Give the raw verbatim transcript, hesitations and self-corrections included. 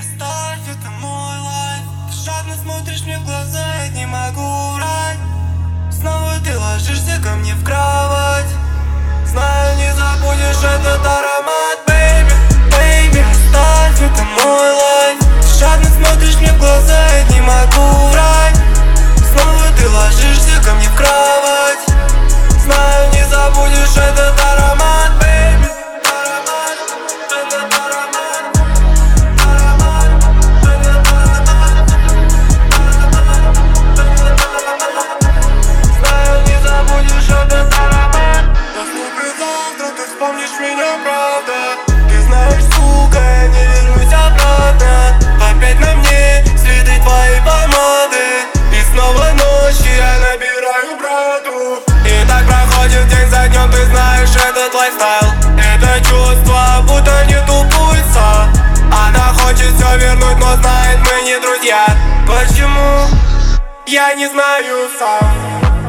оставь, это мой лайф. Ты жадно смотришь мне в глаза, я не могу врать. Снова ты ложишься ко мне в кровать. Знаю, не забудешь этот аромат. Бэйби, бэйби, оставь, это мой лайф. Ты жадно смотришь мне в глаза, я не могу врать. Снова ты ложишься ко мне в кровать. Знаю, не забудешь этот аромат. Бэйби, аромат, этот аромат. Аромат, этот аромат. Аромат, этот аромат. Знаю, не забудешь этот аромат. Послушай, завтра ты вспомнишь меня, правда. Ты знаешь, сука, я не вернусь обратно. Опять на мне следы твоей помады. И снова ночью я набираю брату. И так проходит день за днем, ты знаешь этот лайфстайл. Это чувство, будто нету пульса. Она хочет все вернуть, но знает, мы не друзья. Почему? Я не знаю сам.